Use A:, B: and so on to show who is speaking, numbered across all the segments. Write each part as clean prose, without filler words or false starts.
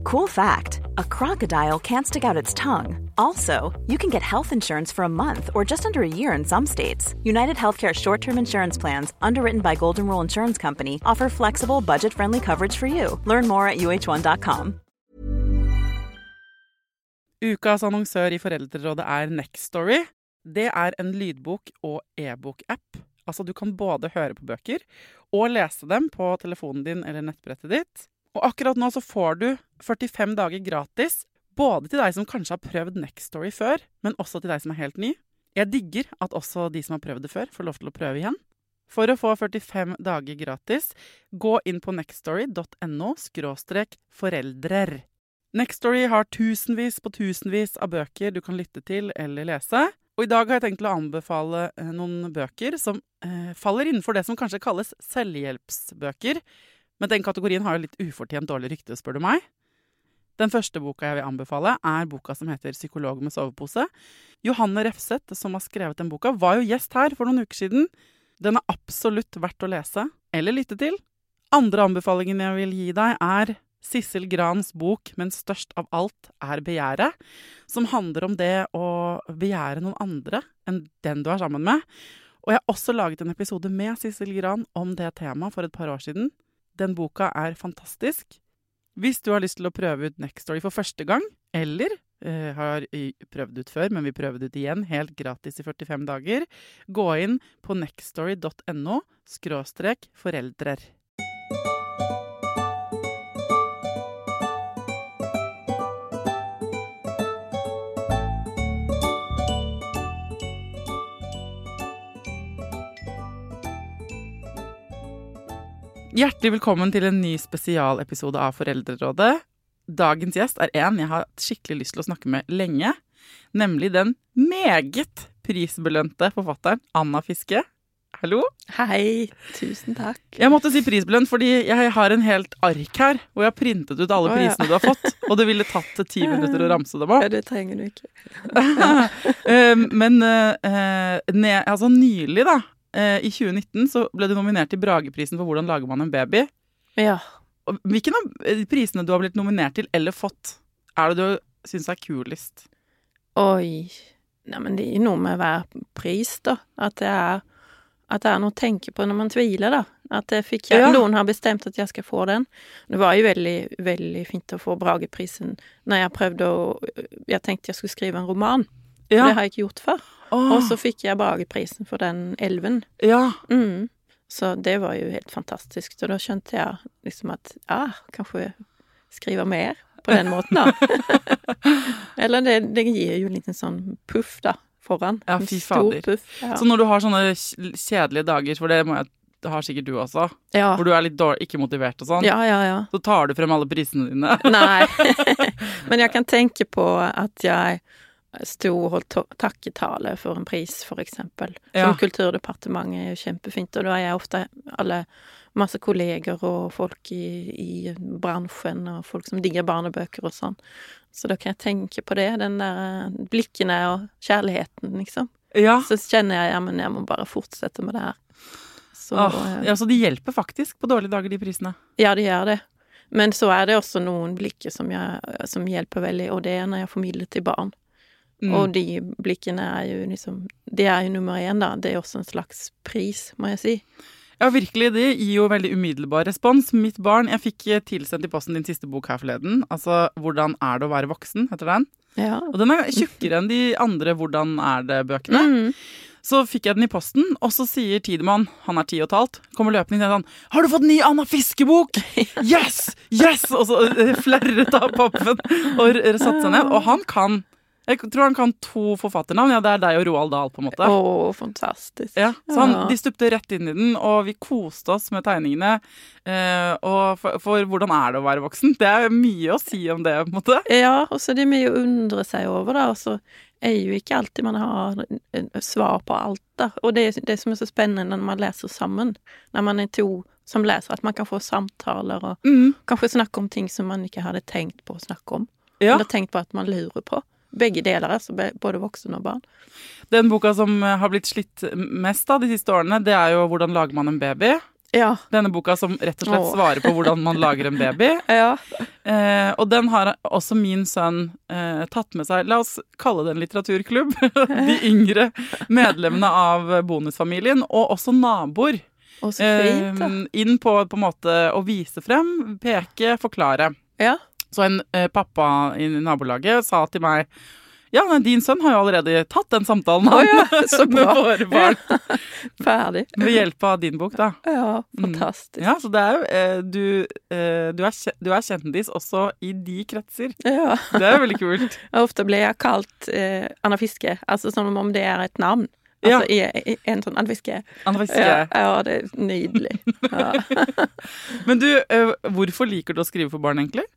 A: Cool fact, a crocodile can't stick out its tongue. Also, you can get health insurance for a month or just under a year in some states. United Healthcare short-term insurance plans, underwritten by Golden Rule Insurance Company, offer flexible, budget-friendly coverage for you. Learn more at uh1.com.
B: Ukas annonsør i Foreldrerådet Nextory. Det en lydbok- og e-bok-app. Altså, du kan både høre på bøker og lese dem på telefonen din eller nettbrettet ditt. Og akkurat nå så får du 45 dager gratis, både til deg som kanskje har prøvd Nextory før, men også til deg som helt ny. Jeg digger at også de som har prøvd det før, får lov til å prøve igjen. For å få 45 dager gratis, gå inn på nextory.no/foreldrer. Nextory har tusenvis på tusenvis av bøker du kan lytte til eller lese. Og i dag har jeg tenkt å anbefale noen bøker som faller innenfor det som kanskje kalles selvhjelpsbøker. Men den kategorien har jo litt ufortjent dårlig rykte, spør du meg. Den første boka jeg vil anbefale boka som heter Psykolog med sovepose. Johanne Refseth, som har skrevet den boka, var jo gjest her for noen uker siden. Den absolutt verdt å lese eller lytte til. Andre anbefalingen jeg vil gi deg Sissel Grans bok, men størst av alt begjæret, som handler om det å begjære noen andre enn den du sammen med. Og jeg har også laget en episode med Sissel Gran om det temaet for et par år siden. Den boka fantastisk. Hvis du har lyst til å prøve ut Nextory for første gang, eller har prøvd ut før, men vil prøve det ut igjen, helt gratis i 45 dager, gå inn på nextory.no/foreldrer. Hjertelig velkommen til en ny spesialepisode av Foreldrerådet. Dagens gjest en jeg har skikkelig lyst til å snakke med lenge, nemlig den meget prisbelønte forfatteren Anna Fiske. Hallo?
C: Hei, tusen takk.
B: Jeg måtte si prisbelønt fordi jeg har en helt ark her, hvor jeg har printet ut alle prisene du har fått, og det ville tatt 10 minutter å ramse dem opp.
C: Ja, det trenger du ikke.
B: Men altså nylig da, i 2019 så ble du nominert til Brageprisen for hvordan lager man en baby.
C: Ja.
B: Hvilken av prisene du har blitt nominert til eller fått det du synes kulest?
C: Oi, nei, men det jo noe med hver pris da. At det noe å tenke på når man tviler da. At det fikk jeg, noen har bestemt at jeg skal få den. Det var jo veldig, veldig fint å få Brageprisen når jeg prøvde jeg tenkte jeg skulle skrive en roman. Det har jeg ikke gjort før. Og så fikk jeg Brageprisen for den 11.
B: Ja.
C: Så det var jo helt fantastisk. Så da skjønte jeg liksom at, kanskje skrive mer på den måten da. Eller det gir jo en liten sånn puff da, foran.
B: Ja, fy fader.
C: Puff, ja.
B: Så når du har sånne kjedelige dager, for det har sikkert du også, hvor du litt dårlig, ikke motivert og sånn, så tar du frem alle prisene dine.
C: Nei, men jeg kan tenke på at jeg stod og holdt takketale for en pris, for eksempel. Som Kulturdepartementet jo kjempefint, og da jeg ofte masse kolleger og folk i bransjen, og folk som digger barnebøker og sånn. Så da kan jeg tenke på det, den der blikkene og kjærligheten, liksom. Ja. Så kjenner jeg, men jeg må bare fortsette med det her. Så
B: de hjelper faktisk på dårlige dager, de prisene?
C: Ja, de gjør det. Men så det også noen blikker som hjelper veldig, og det når jeg formidler til barn. Og de blikkene jo liksom, det jo nummer 1 da, det også en slags pris, må jeg si.
B: Ja, virkelig, det gir jo veldig umiddelbar respons. Mitt barn, jeg fikk tilsendt i posten din siste bok her forleden, altså Hvordan det å være voksen, heter den.
C: Ja.
B: Og den tjukkere enn de andre Hvordan det bøkene. Så fikk jeg den i posten, og så sier Tidemann, han 10 og et halvt, kommer løpende inn og sånn, har du fått ny Anna Fiske-bok? Yes! Yes! Og så flerret av pappen og satt seg ned, og han kan... Jeg tror han kan 2 forfatternavn, det deg og Roald Dahl på en måte.
C: Fantastisk.
B: Ja, så de stupte rett inn i den, og vi koste oss med tegningene, og for hvordan det å være voksen? Det mye å si om det, på en måte. Ja,
C: og så det mye å undre seg over da, og så jo ikke alltid man har svar på alt da, og det som så spennende når man leser sammen, når man 2 som leser, at man kan få samtaler, og kanskje snakke om ting som man ikke hadde tenkt på å snakke om, eller tenkt på at man lurer på. Begge deler, altså både voksen og barn.
B: Den boka som har blitt slitt mest da, de siste årene, det jo Hvordan lager man en baby?
C: Ja.
B: Denne boka som rett og slett svarer på hvordan man lager en baby.
C: Ja.
B: Og den har også min sønn tatt med seg, la oss kalle det en litteraturklubb, de yngre medlemmene av bonusfamilien, og også naboer.
C: Og så fint, da.
B: Inn på en måte å vise frem, peke, forklare.
C: Ja.
B: Så en pappa i nabolaget sa til meg, ja, men din sønn har jo allerede tatt den samtalen
C: så bra.
B: med våre barn.
C: Ferdig.
B: Ved hjelp av din bok, da.
C: Ja, fantastisk.
B: Ja, så det er jo, du er kjendis også i de kretser.
C: Ja.
B: Det er veldig kult.
C: Ofte blir jeg kalt Anna Fiske, altså som om det er et navn. Altså i en sånn Anna Fiske.
B: Anna Fiske.
C: Ja, det er nydelig. Ja.
B: Men du, hvorfor liker du å skrive for barn egentlig?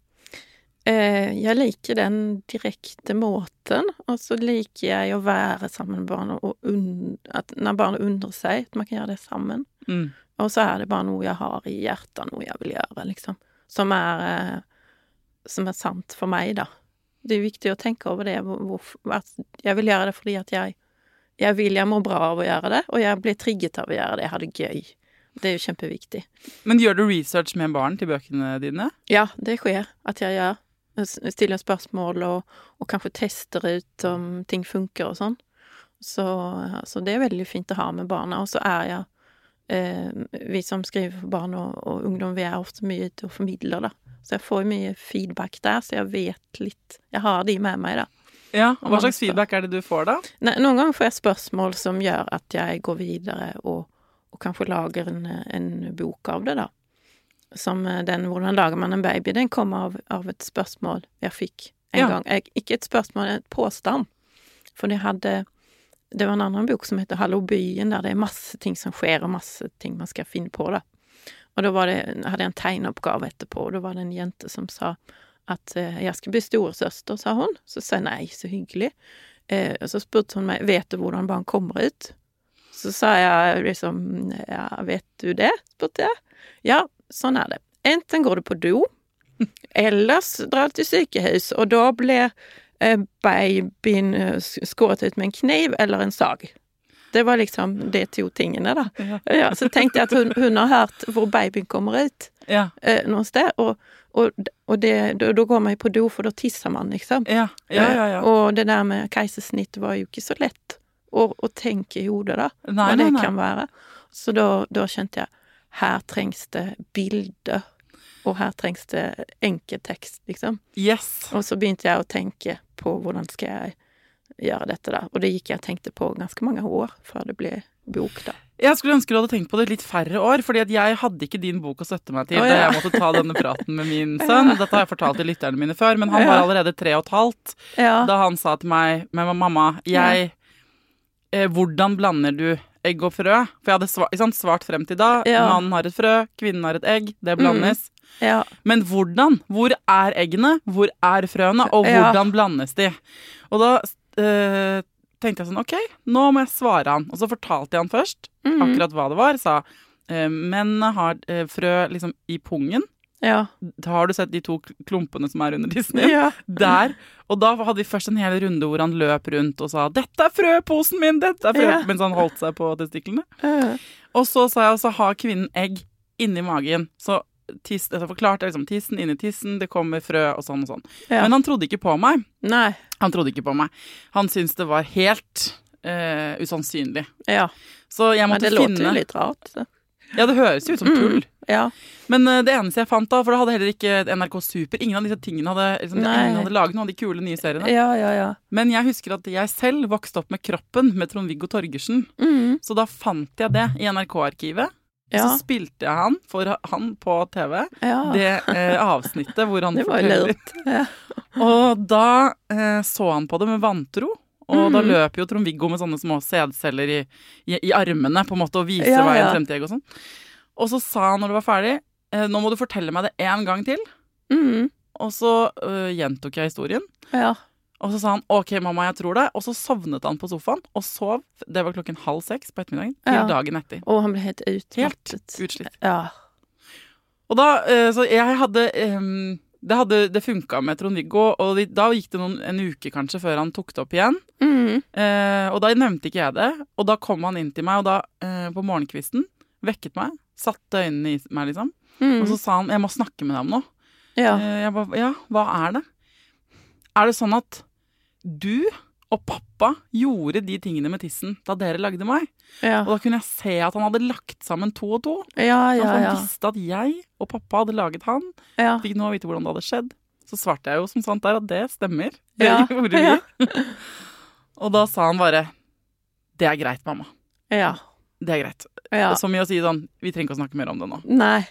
C: Jeg liker den direkte måten, og så liker jeg å være sammen med barn, og at når barn undrer seg, at man kan gjøre det sammen. Og så er det bare noe jeg har i hjertet, noe jeg vil gjøre, liksom. Som er sant for meg, da. Det er viktig å tenke over det. Jeg vil gjøre det fordi at jeg må bra av å gjøre det, og jeg blir trigget av å gjøre det. Jeg har det gøy. Det er jo kjempeviktig. Men
B: gjør du research med barn til bøkene dine?
C: Ja, det skjer at jeg gjør. Stiller spørsmål og kanskje tester ut om ting funker og sånn. Så det er veldig fint å ha med barna. Og så er jeg vi som skriver for barn og ungdom, vi er ofte mye ute og formidler, da. Så jeg får mye feedback der, så jeg vet litt. Jeg har de med meg, da.
B: Ja, og hva slags feedback er det du får, da?
C: Noen ganger får jeg spørsmål som gjør at jeg går videre og kanskje lager en bok av det, da. Som den 'Hvordan lager man en baby', den kom av et spørsmål jeg fikk en gang. Ikke et spørsmål, et påstand. For det var en annen bok som heter 'Hallo byen', der det er masse ting som skjer, og masse ting man skal finne på, da. Og da hadde jeg en tegneoppgave etterpå, og da var det en jente som sa at jeg skulle bli storesøster, sa hun. Så sa jeg nei, så hyggelig. Og så spurte hun meg, vet du hvordan barn kommer ut? Så sa jeg liksom, ja, vet du det? Spurte jeg. Ja, sånn er det. Enten går du på do, ellers drar du til sykehus, og da blir babyen skåret ut med en kniv eller en sag. Det var liksom de 2 tingene, da. Ja, så tenkte jeg at hun har hørt hvor babyen kommer ut noen sted, og da går man jo på do, for da tisser man, liksom. Ja. Og det der med keisersnitt var jo ikke så lett å tenke i hodet, da. Hva det kan være. Så da skjønte jeg, her trengs det bilder, og her trengs det enkeltekst, liksom. Yes. Og så begynte jeg å tenke på hvordan skal jeg gjøre dette, da. Og det gikk jeg og tenkte på ganske mange år før det ble bok, da. Jeg skulle ønske du hadde tenkt på det litt færre år, fordi at jeg hadde ikke din bok å støtte meg til da jeg måtte ta denne praten med min sønn. Dette har jeg fortalt til lytterne mine før, men han var allerede 3,5 da han sa til meg, men mamma, hvordan blander du egg og frø? For jeg hadde svart frem til da, mannen har et frø, kvinnen har et egg, det blandes. Men hvordan? Hvor er eggene? Hvor er frøene? Og hvordan blandes de? Og da tenkte jeg sånn, ok, nå må jeg svare han. Og så fortalte jeg han først akkurat hva det var. Sa, mennene har frø liksom i pungen. Da har du sett de 2 klumpene som er under tissen din? Der. Og da hadde vi først en hel runde hvor han løp rundt og sa, dette er frøposen min, dette er frø, mens han holdt seg på testiklene. Og så sa jeg, og så har kvinnen egg inni magen. Så jeg forklarte liksom tissen inni tissen, det kommer frø og sånn og sånn. Men han trodde ikke på meg. Nei. Han trodde ikke på meg. Han syntes det var helt usannsynlig. Så jeg måtte finne... Det låter jo litt rart, så. Ja, det høres jo ut som tull. Men det eneste jeg fant da, for da hadde heller ikke NRK Super, ingen av disse tingene ingen hadde laget noen av de kule nye seriene. Men jeg husker at jeg selv vokste opp med Kroppen med Trond-Viggo Torgersen. Så da fant jeg det i NRK-arkivet. Så spilte jeg han på TV, det avsnittet hvor han forteller. Og da så han på det med vantro, og da løp jo Trond-Viggo med sånne små sædceller i armene, på en måte, og vise veien frem til egg og sånn. Og så sa han når det var ferdig, nå må du fortelle meg det en gang til. Og så gjentok jeg historien. Og så sa han, ok mamma, jeg tror det. Og så sovnet han på sofaen, og sov, det var 5:30 på ettermiddagen, til dagen etter. Og han ble helt utmattet. Helt utslitt. Og da, så jeg hadde, det funket med Trond-Viggo, og da gikk det en uke kanskje før han tok det opp igjen. Og da nevnte ikke jeg det, og da kom han inn til meg, og da på morgenkvisten vekket meg,
B: satte øynene i meg, liksom. Og så sa han, jeg må snakke med deg om noe.
C: Ja.
B: Jeg bare, ja, hva er det? Er det sånn at du og pappa gjorde de tingene med tissen da dere lagde meg?
C: Ja.
B: Og da kunne jeg se at han hadde lagt sammen 2 og 2.
C: Ja.
B: Han visste at jeg og pappa hadde laget han.
C: Ja.
B: Fikk nå vite hvordan det hadde skjedd. Så svarte jeg jo som sant der at det stemmer. Det
C: Ja.
B: gjorde vi. Og da sa han bare, det er greit, mamma.
C: Ja.
B: Det er greit.
C: Ja.
B: Som i å si sånn, vi trenger ikke å snakke mer om det nå.
C: Nej.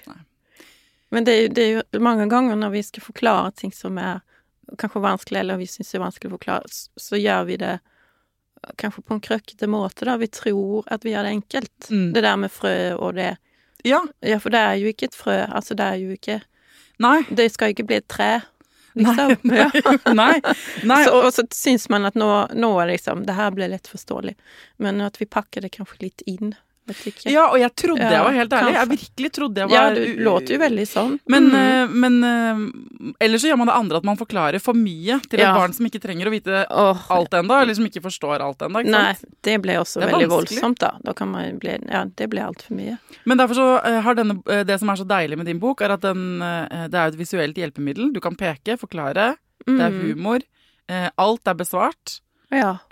C: Men det är ju många gånger när vi ska förklara ting som är kanske vanskligt eller vi syns är vanskligt att förklara så gör vi det kanske på en krøkkete måte där vi tror att vi gör det enkelt. Det där med frø och det.
B: Ja.
C: Ja, för det är ju inte ett frø. Alltså det är ju inte.
B: Nei.
C: Det ska ju inte bli ett trä. Liksom.
B: Nei.
C: Och så syns man att nå liksom, det här blir lätt förståeligt. Men att vi packar det kanske lite in.
B: Ja, og jeg trodde jeg var helt ærlig. Jeg virkelig trodde jeg var...
C: Ja, du låter jo veldig sånn.
B: Men ellers så gjør man det andre at man forklarer for mye til et barn som ikke trenger å vite alt enda, eller som ikke forstår alt enda, ikke sant?
C: Nei, det ble også veldig voldsomt da. Da kan man bli, det ble alt for mye. Men
B: derfor så har det som er så deilig med din bok, er at det er et visuelt hjelpemiddel. Du kan peke, forklare, det er humor, alt er besvart.
C: Ja.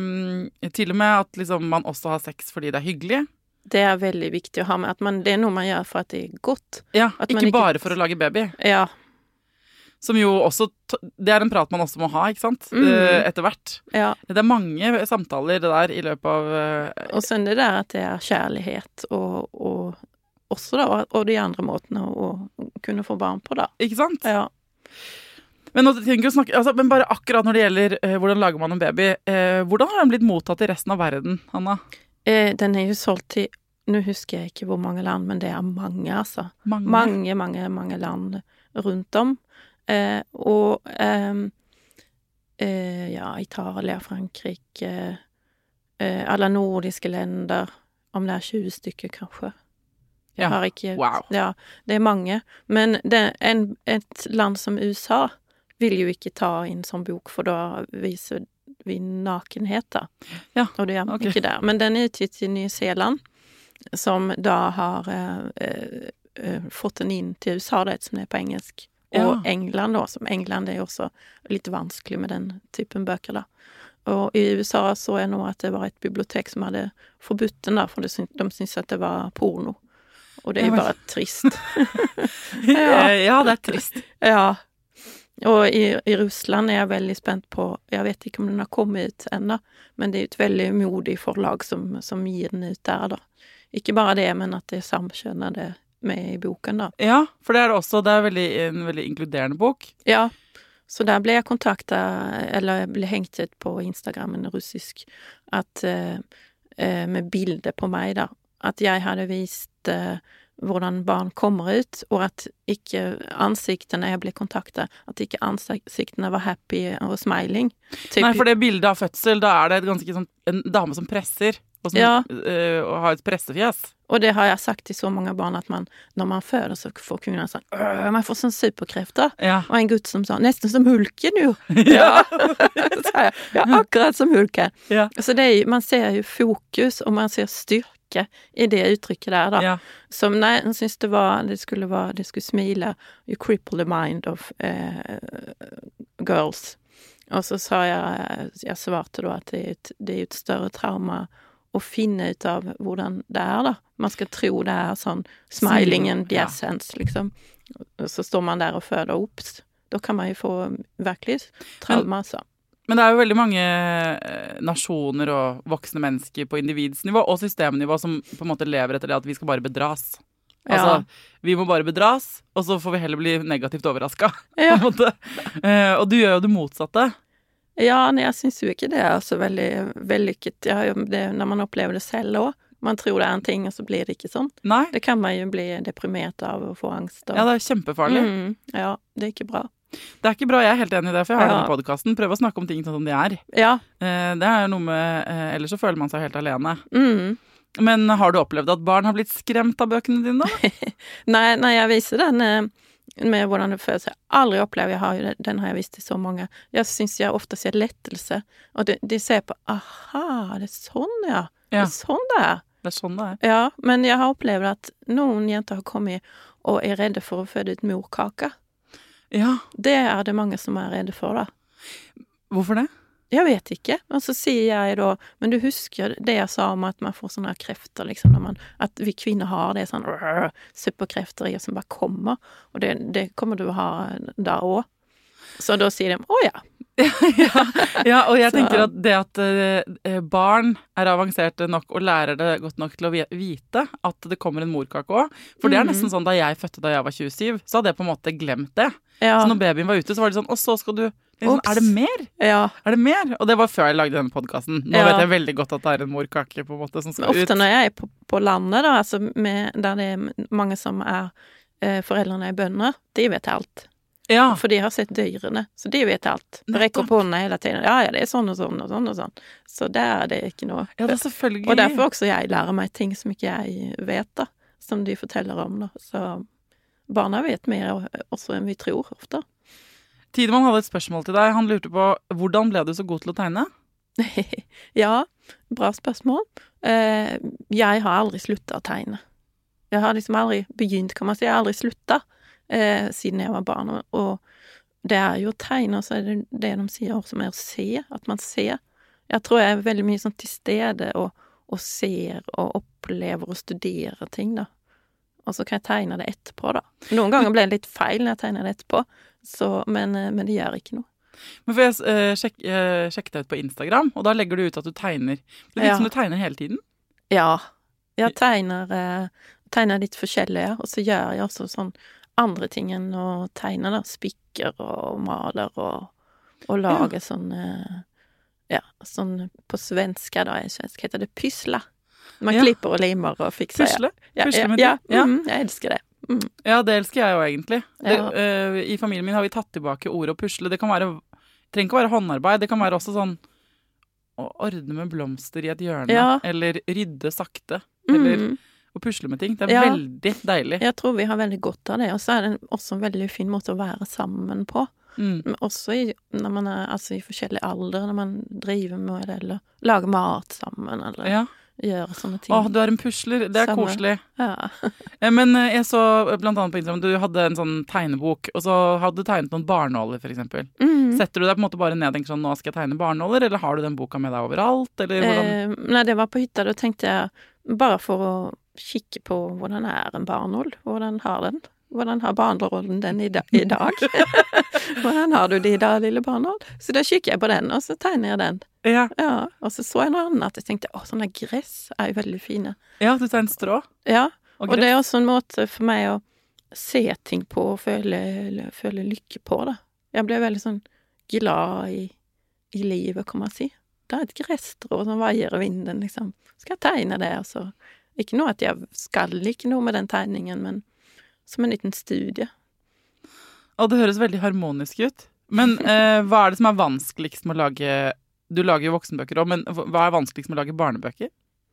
B: Til og med at liksom, man også har sex fordi det er hyggelig.
C: Det er veldig viktig å ha med, det er noe man gjør for at det er godt.
B: Ja, ikke bare for å lage baby.
C: Ja.
B: Som jo også, det er en prat man også må ha, ikke sant? Etter hvert.
C: Ja.
B: Det er mange samtaler det der i løpet av...
C: Og sen det der at det er kjærlighet, og også da, og de andre måtene å kunne få barn på da.
B: Ikke sant?
C: Ja.
B: Men, men bare akkurat når det gjelder hvordan lager man en baby, hvordan har den blitt mottatt i resten av verden, Hanna?
C: Den er jo solgt til, nå husker jeg ikke hvor mange land, men det er mange, altså. Mange land rundt om. Og ja, Italia, Frankrike, alle nordiske länder, om det er 20 stykker kanskje. Jeg har ikke, ja, det er mange. Men et land som USA vil jo ikke ta inn som bok, for da viser vi nakenhet da. Ja, og det er ikke der. Men den er utgitt i New Zealand, som da har fått den inn til USA, det som er på engelsk. Og England da, som England er også litt vanskelig med den typen bøker da. Og i USA så jeg nå at det var et bibliotek som hadde forbudt den da, for de syntes at det var porno. Og det er bare trist.
B: Ja, det er trist.
C: Ja. Og i Russland er jeg veldig spent på, jeg vet ikke om den har kommet ut enda, men det er et veldig modig forlag som gir den ut der da. Ikke bare det, men at det er samkjønnede med i boken da. Ja,
B: for det er det også, det er en veldig inkluderende bok.
C: Ja, så der ble jeg kontaktet, eller ble hengt ut på Instagramen russisk, at med bilder på meg da, at jeg hadde vist hvordan barn kommer ut, og at ikke ansiktene jeg ble kontaktet, at ikke ansiktene var happy og smiling.
B: Nei, for det bildet av fødsel, da er det ganske sånn, en dame som presser, og som og har et pressefjes.
C: Og det har jeg sagt til så mange barn, at når man føder, så får kvinner sånn, man får sånn superkrefter. Ja. Og en gutt som sa, nesten som Hulken jo. Ja, så sa jeg, ja, akkurat som Hulken. Ja. Så man ser jo fokus, og man ser styrke i det uttrykket der da. Ja. Som jeg synes det skulle smile, you cripple the mind of girls. Og så sa jeg svarte da at det er et større trauma å finne ut av hvordan det er da. Man skal tro det er sånn smiling and the essence, liksom. Og så står man der og føder opp. Da kan man jo få virkelig trauma, så.
B: Men det er jo veldig mange nasjoner og voksne mennesker på individsnivå og systemnivå som på en måte lever etter det at vi skal bare bedras. Altså, vi må bare bedras, og så får vi heller bli negativt overrasket, på en måte. Og du gjør jo det motsatte.
C: Ja, nei, jeg synes jo ikke det er så veldig vellykket. Når man opplever det selv også. Man tror det er en ting, og så blir det ikke sånn. Nei. Det kan man jo bli deprimert av og få angst. Og...
B: Ja, det er kjempefarlig.
C: Ja, det er ikke bra.
B: Det er ikke bra, jeg er helt enig i det, for jeg har denne podcasten. Prøv å snakke om ting sånn som de er. Ja. Det er noe med, ellers så føler man seg helt alene. Men har du opplevd at barn har blitt skremt av bøkene dine da?
C: Nei, jeg viser den med hvordan det føles. Jeg har aldri opplevd, den har jeg vist til så mange. Jeg synes jeg ofte ser lettelse, og de ser på, aha, det er sånn, ja. Det er sånn det er.
B: Det sånn det er.
C: Ja, men jeg har opplevd at noen jenter har kommet og redde for å føde ut morkake.
B: Ja.
C: Det det mange som redde for, da.
B: Hvorfor det?
C: Jeg vet ikke. Og så sier jeg da, men du husker det jeg sa om at man får sånne krefter, liksom, at vi kvinner har det sånn superkrefter i oss som bare kommer, og det kommer du å ha da også. Så da sier de, å ja.
B: Ja, og jeg tenker at det at barn avanserte nok og lærer det godt nok til å vite at det kommer en morkake også, for det nesten sånn da jeg fødte da jeg var 27, så hadde jeg på en måte glemt det. Ja. Så når babyen var ute, så var det sånn, og så skal du liksom, det mer?
C: Ja.
B: Det mer? Og det var før jeg lagde denne podcasten. Nå vet jeg veldig godt at det en morkake på en måte som skal ut.
C: Ofte når jeg på landet da, altså der det mange som foreldrene bønder, de vet alt. Ja. For de har sett dyrene, så de vet alt. De rekker på hånda hele tiden. Ja, det sånn og sånn og sånn og sånn. Så der det ikke noe.
B: Ja, det selvfølgelig.
C: Og derfor også jeg lærer meg ting som ikke jeg vet da, som de forteller om da. Så barna vet mer også enn vi tror ofte.
B: Tidemann hadde et spørsmål til deg. Han lurte på, hvordan ble du så god til å tegne?
C: Ja, bra spørsmål. Jeg har aldri sluttet å tegne. Jeg har liksom aldri begynt, kan man si. Jeg har aldri sluttet. Siden jeg var barn, og det jo å tegne, og så det de sier også med å se, at man ser. Jeg tror jeg veldig mye sånn til stede, og ser, og opplever, og studerer ting, da. Og så kan jeg tegne det etterpå, da. Noen ganger ble det litt feil når jeg tegner det etterpå, så, men det gjør ikke noe.
B: Men for jeg sjekket deg ut på Instagram, og da legger du ut at du tegner. Det litt som du tegner hele tiden?
C: Ja, jeg tegner litt forskjellige, og så gjør jeg også sånn andre ting enn å tegne, da. Spikker og maler og lage sånn, sånn på svenska da, heter det pyssla. Man klipper og limer og fikser.
B: Pusle? Pusle med det?
C: Jeg elsker det.
B: Ja, det elsker jeg jo egentlig. I familien min har vi tatt tilbake ordet å pusle. Det trenger ikke være håndarbeid, det kan være også sånn å ordne med blomster i et hjørne, eller rydde sakte, eller å pusle med ting. Det veldig deilig. Jeg tror vi har veldig godt av det, og så det også en veldig fin måte å være sammen på. Men også når man i forskjellig alder, når man driver med det, eller lager mat sammen, eller gjør sånne ting. Du en pusler, det koselig. Ja. Men jeg så blant annet på Instagram, du hadde en sånn tegnebok, og så hadde du tegnet noen barnåler, for eksempel. Setter du deg på en måte bare ned og tenker sånn, nå skal jeg tegne barnåler, eller har du den boka med deg overalt, eller hvordan?
C: Nei, det var på hytta, da tenkte jeg bare for å kikke på hvordan en barnål, hvordan har den? Hvordan har barnålen den i dag? Hvordan har du det i dag, lille barnål? Så da kikker jeg på den, og så tegner jeg den. Ja, og så jeg noe annet, jeg tenkte, sånne gress jo veldig fine.
B: Ja, du tegner strå.
C: Ja, og det også en måte for meg å se ting på, og føle lykke på det. Jeg ble veldig sånn glad i livet, kan man si. Det et gresstrå som veier i vinden, liksom. Skal jeg tegne det, altså? Ikke noe at jeg skal ikke noe med den tegningen, men som en liten studie.
B: Og det høres veldig harmonisk ut. Men hva det som vanskeligst med å lage... Du lager jo voksenbøker også, men hva vanskeligst med å lage barnebøker?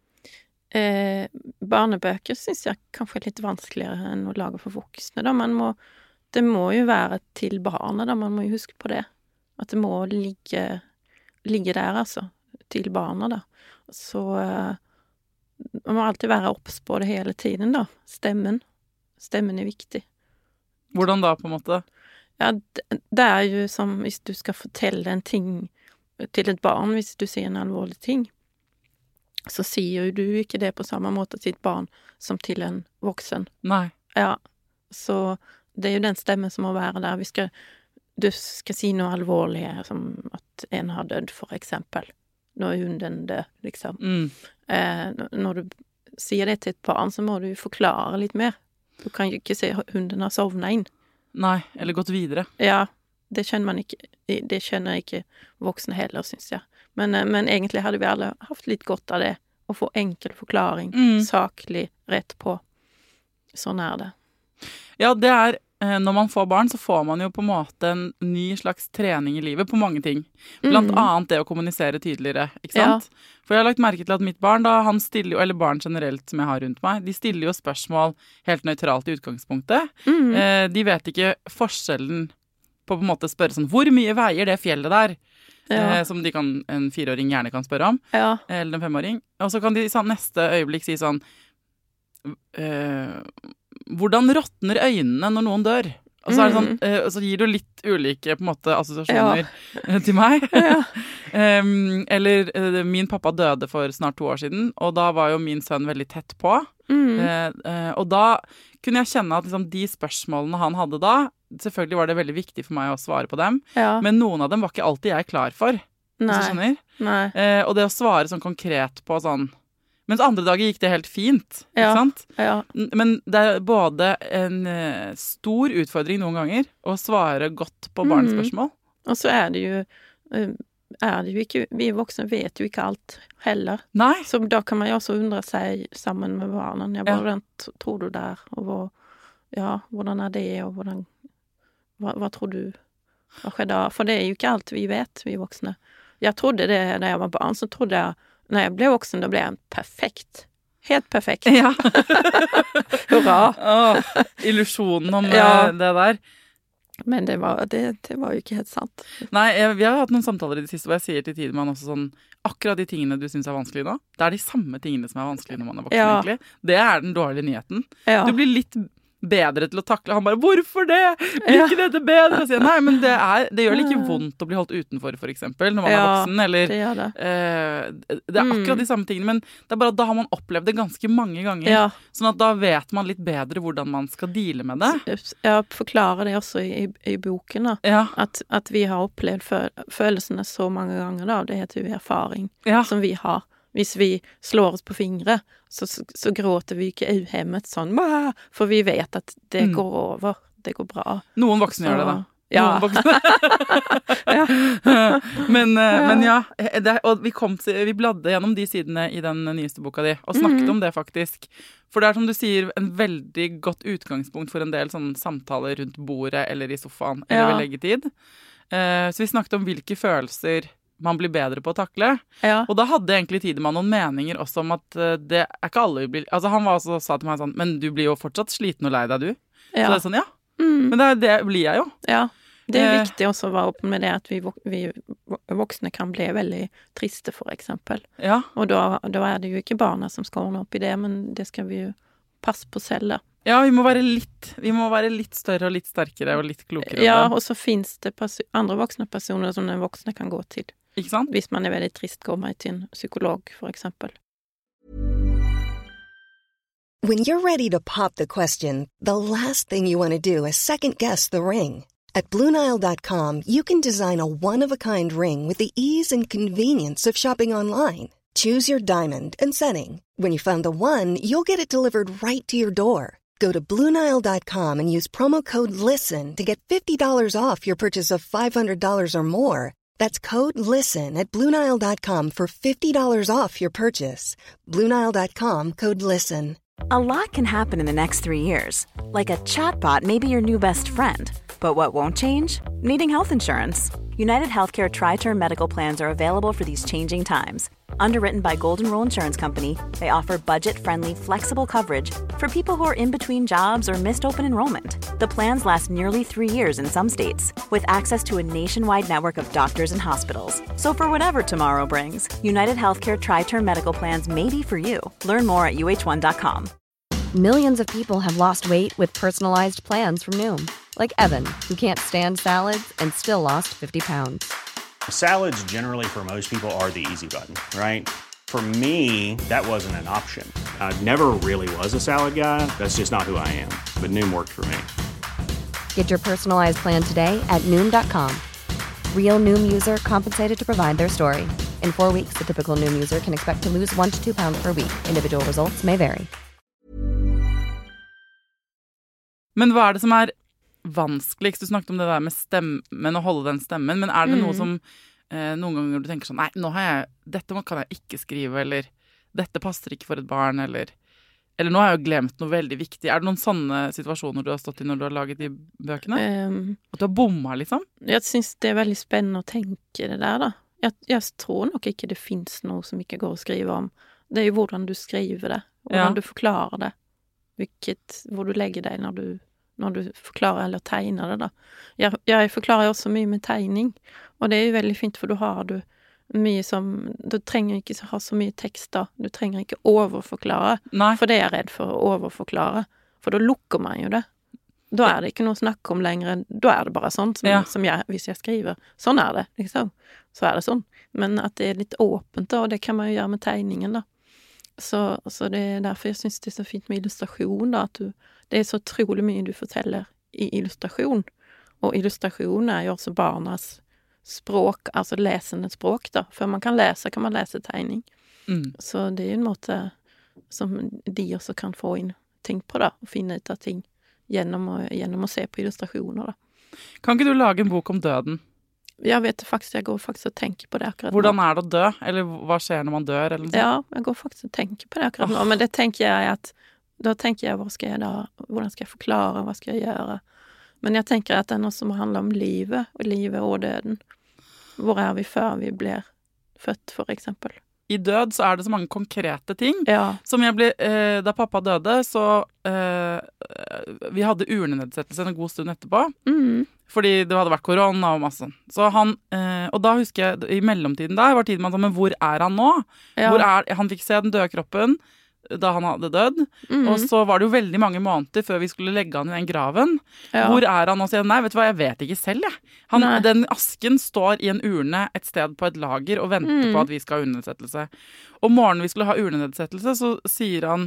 C: Barnebøker synes jeg kanskje litt vanskeligere enn å lage for voksne. Da. Det må jo være til barnet, da. Man må jo huske på det. At det må ligge der, altså. Til barnet, da. Så man må alltid være obs på det hele tiden, da. Stemmen viktig.
B: Hvordan da, på en måte?
C: Ja, det jo som hvis du skal fortelle en ting til et barn, hvis du sier en alvorlig ting, så sier jo du ikke det på samme måte til et barn som til en voksen.
B: Nei.
C: Ja, så det jo den stemmen som må være der. Du skal si noe alvorlig, som at en har dødd, for eksempel. Nå hunden død, liksom. Når du sier det til et barn, så må du forklare litt mer. Du kan jo ikke si hunden har sovnet inn.
B: Nei, eller gått videre.
C: Ja, det skjønner man ikke. Det skjønner ikke voksne heller, synes jeg. Men egentlig hadde vi alle hatt litt godt av det. Å få enkel forklaring, saklig, rett på. Sånn det.
B: Ja, det når man får barn, så får man jo på en måte en ny slags trening i livet på mange ting. Blant annet det å kommunisere tydeligere, ikke sant? Ja. For jeg har lagt merke til at mitt barn, da, han stiller jo, eller barn generelt som jeg har rundt meg, de stiller jo spørsmål helt nøytralt i utgangspunktet. De vet ikke forskjellen på en måte spørre sånn, hvor mye veier det fjellet der? Som en 4-åring gjerne kan spørre om, eller en 5-åring. Og så kan de i neste øyeblikk si sånn, hvordan råtner øynene når noen dør? Og så det sånn, så gir du litt ulike på en måte assosiasjoner til meg. Eller min pappa døde for snart 2 år siden, og da var jo min sønn veldig tett på. Og da kunne jeg kjenne at liksom, de spørsmålene han hadde da, selvfølgelig var det veldig viktig for meg å svare på dem, men noen av dem var ikke alltid jeg klar for. Hvis du skjønner? Og det å svare sånn konkret på sånn, mens andre dager gikk det helt fint, ikke sant? Men det både en stor utfordring noen ganger å svare godt på barnespørsmål.
C: Og så det jo ikke, vi voksne vet jo ikke alt heller.
B: Nei.
C: Så da kan man jo også undre seg sammen med barna. Hvordan tror du der? Og hvordan det, og hvordan, hva tror du? Hva skjer da? For det jo ikke alt vi vet, vi voksne. Jeg trodde det da jeg var barn, så trodde jeg när jag blev vuxen då blev jag perfekt. Helt perfekt. Ja. Hurra.
B: Illusionen om det der.
C: Men det var jo ikke helt sant.
B: Nei, vi har hatt noen samtaler i det siste hvor jeg sier til Tidemann også sånn, akkurat de tingene du synes vanskelig nå, det de samme tingene som vanskelig når man voksen egentlig. Det den dårlige nyheten. Ja. Du blir litt bedre til å takle. Han bare, hvorfor det? Blir ikke dette bedre? Og sier, nei, men det gjør det ikke vondt å bli holdt utenfor, for eksempel, når man voksen, eller det gjør det. Det akkurat de samme tingene, men det bare at da har man opplevd det ganske mange ganger. Sånn at da vet man litt bedre hvordan man skal deale med det.
C: Jeg forklarer det også i boken, da. At vi har opplevd følelsene så mange ganger, da. Det heter jo erfaring som vi har. Hvis vi slår oss på fingre, så gråter vi ikke uhemmet sånn, for vi vet at det går over, det går bra.
B: Noen voksne gjør det da. Noen voksne. Men ja, og vi bladde gjennom de sidene i den nyeste boka di, og snakket om det faktisk. For det som du sier, en veldig godt utgangspunkt for en del sånne samtaler rundt bordet, eller i sofaen, eller ved leggetid. Så vi snakket om hvilke følelser man blir bedre på å takle. Og da hadde egentlig Tidemann noen meninger også om at det ikke alle blir... Altså han var også, sa til meg sånn, men du blir jo fortsatt sliten og lei deg, du. Så det sånn, men det blir jeg jo. Ja,
C: det viktig også å være åpen med det at vi voksne kan bli veldig triste, for eksempel. Og da det jo ikke barna som skal ordne opp i det, men det skal vi jo passe på selv.
B: Ja, vi må være litt større og litt sterkere og litt klokere.
C: Ja, og så finnes det andre voksne personer som den voksne kan gå til.
B: Ikke sant?
C: Hvis man veldig trist, går man til en psykolog, for eksempel.
D: When you're ready to pop the question, the last thing you want to do is second-guess the ring. At BlueNile.com, you can design a one-of-a-kind ring with the ease and convenience of shopping online. Choose your diamond and setting. When you find the one, you'll get it delivered right to your door. Go to BlueNile.com and use promo code LISTEN to get $50 off your purchase of $500 or more. That's code LISTEN at BlueNile.com for $50 off your purchase. BlueNile.com, code LISTEN.
A: A lot can happen in the next 3 years. Like a chatbot may be your new best friend. But what won't change? Needing health insurance. United Healthcare Tri-Term Medical Plans are available for these changing times. Underwritten by Golden Rule Insurance Company, they offer budget-friendly, flexible coverage for people who are in between jobs or missed open enrollment. The plans last nearly 3 years in some states, with access to a nationwide network of doctors and hospitals. So for whatever tomorrow brings, United Healthcare Tri-Term Medical Plans may be for you. Learn more at uh1.com.
E: Millions of people have lost weight with personalized plans from Noom. Like Evan, who can't stand salads and still lost 50 pounds.
F: Salads generally for most people are the easy button, right? For me, that wasn't an option. I never really was a salad guy. That's just not who I am. But Noom worked for me.
E: Get your personalized plan today at Noom.com. Real Noom user compensated to provide their story. In 4 weeks, the typical Noom user can expect to lose 1 to 2 pounds per week. Individual results may vary.
B: Men hva det som vanskeligst? Du snakket om det der med stemmen, å holde den stemmen, men det noe som noen ganger du tenker sånn, nei, dette kan jeg ikke skrive, eller dette passer ikke for et barn, eller nå har jeg jo glemt noe veldig viktig. Det noen sånne situasjoner du har stått i når du har laget de bøkene? At du har bommet, liksom?
C: Jeg synes det veldig spennende å tenke det der, da. Jeg tror nok ikke det finnes noe som ikke går å skrive om. Det jo hvordan du skriver det, hvordan du forklarer det, hvor du legger deg når du når du forklarer eller tegner det da. Jeg forklarer også mye med tegning, og det jo veldig fint, for da har du mye som, du trenger ikke ha så mye tekst da, du trenger ikke overforklare, for det jeg redd for å overforklare, for da lukker man jo det. Da det ikke noe å snakke om lenger, da det bare sånn som jeg, hvis jeg skriver. Sånn det, liksom. Så det sånn. Men at det litt åpent da, og det kan man jo gjøre med tegningen da. Så det derfor jeg synes det så fint med illustrasjon da, at det så utrolig mye du forteller i illustrasjon. Og illustrasjon jo også barnas språk, altså lesende språk da. Før man kan lese tegning. Så det jo en måte som de også kan få inn ting på da, og finne ut av ting. Gjennom å se på illustrasjoner da.
B: Kan ikke du lage en bok om døden?
C: Jeg vet faktisk, jeg går faktisk og tenker på det akkurat nå.
B: Hvordan det å dø? Eller hva skjer når man dør? Eller noe sånt?
C: Ja, jeg går faktisk og tenker på det akkurat nå. Men det tenker jeg at, da tenker jeg, hva skal jeg da, hvordan skal jeg forklare, hva skal jeg gjøre? Men jeg tenker at det noe som handler om livet og døden. Hvor vi før vi blir født, for eksempel?
B: I død så det så mange konkrete ting. Som da pappa døde, så vi hadde urnenedsettelse en god stund etterpå. Fordi det hadde vært korona og masse. Så og da husker jeg, i mellomtiden der, var tiden man sånn, men hvor han nå? Han fikk se den døde kroppen da han hadde dødd. Og så var det jo veldig mange måneder før vi skulle legge han i den graven. Hvor han nå? Så nei, vet du hva, jeg vet ikke selv, jeg. Den asken står i en urne et sted på et lager og venter på at vi skal ha urnenedsettelse. Og morgenen vi skulle ha urnenedsettelse, så sier han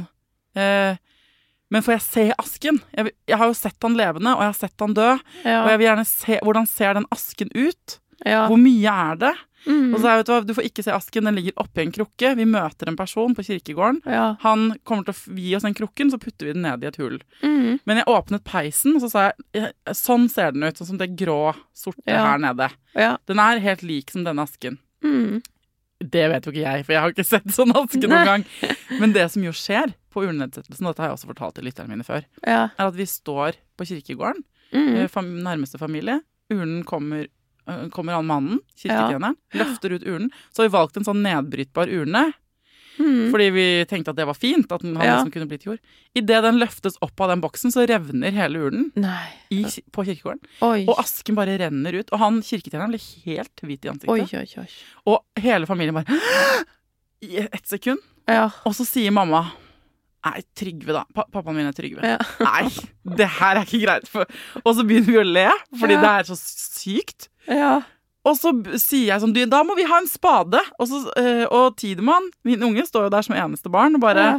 B: men får jeg se asken? Jeg har jo sett han levende, og jeg har sett han dø. Og jeg vil gjerne se, hvordan ser den asken ut? Hvor mye det? Og så vet du hva, du får ikke se asken, den ligger oppe i en krukke. Vi møter en person på kirkegården. Han kommer til å gi oss den krukken, så putter vi den ned i et hull. Men jeg åpnet peisen, og så sa jeg, sånn ser den ut, sånn som det grå, sorte her nede. Den helt lik som denne asken. Det vet jo ikke jeg, for jeg har ikke sett sånn aske noen gang. Men det som jo skjer på urnenedsettelsen, og dette har jeg også fortalt til lytterne mine før, at vi står på kirkegården, nærmeste familie, urnen kommer han mannen, kirketjeneren, løfter ut urnen. Så har vi valgt en sånn nedbrytbar urne, fordi vi tenkte at det var fint, at han liksom kunne bli til jord. I det den løftes opp av den boksen, så revner hele urnen på kirkegården. Og asken bare renner ut, og kirketjeneren blir helt hvit i ansiktet. Og hele familien bare i et sekund. Og så sier mamma, nei, Trygve da, pappaen min Trygve. Nei, det her ikke greit. Og så begynner vi å le, fordi det så sykt. Og så sier jeg sånn, da må vi ha en spade. Og Tidemann, min unge, står jo der som eneste barn, og bare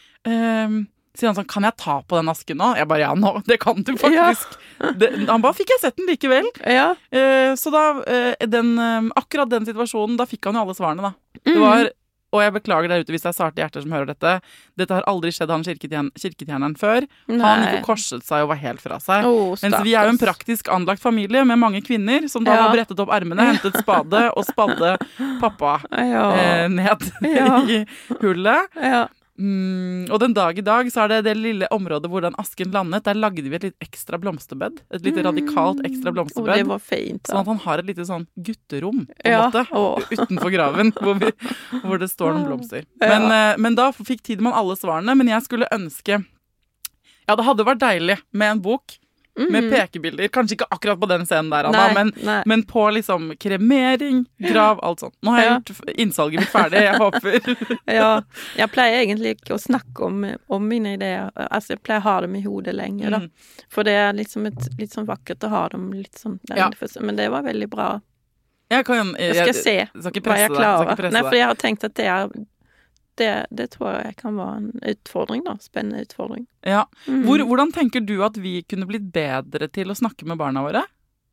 B: sier han sånn, kan jeg ta på den asken nå? Jeg bare, ja, nå, det kan du faktisk. Han bare, fikk jeg sett den likevel? Så da, akkurat den situasjonen, da fikk han jo alle svarene da. Det var... Og jeg beklager der ute hvis det sarte hjerter som hører dette. Dette har aldri skjedd han kirketjeneren før. Han ikke korset seg og var helt fra seg. Mens vi jo en praktisk anlagt familie med mange kvinner som da har brettet opp ermene, hentet spade og spadde pappa ned i hullet. Og den dag i dag så det lille området hvor den asken landet, der lagde vi et litt ekstra blomsterbed. Et litt radikalt ekstra blomsterbed.
C: Det var fint.
B: Sånn at han har et lite sånn gutterom på en måte, utenfor graven, hvor det står noen blomster. Men da fikk Tidemann alle svarene, men jeg skulle ønske, det hadde vært deilig med en bok, med pekebilder, kanskje ikke akkurat på den scenen der, Anna, men på liksom kremering, grav, alt sånt. Nå har jeg gjort innsalget mitt ferdig, jeg håper.
C: Jeg pleier egentlig ikke å snakke om mine ideer, altså jeg pleier å ha dem i hodet lenge da, for det liksom litt sånn vakkert å ha dem litt sånn der, men det var veldig bra. Jeg skal se hva jeg klarer. Nei, for jeg har tenkt at det tror jeg kan være en utfordring da, spennende utfordring. Hvordan tenker du at vi kunne blitt bedre til å snakke med barna våre?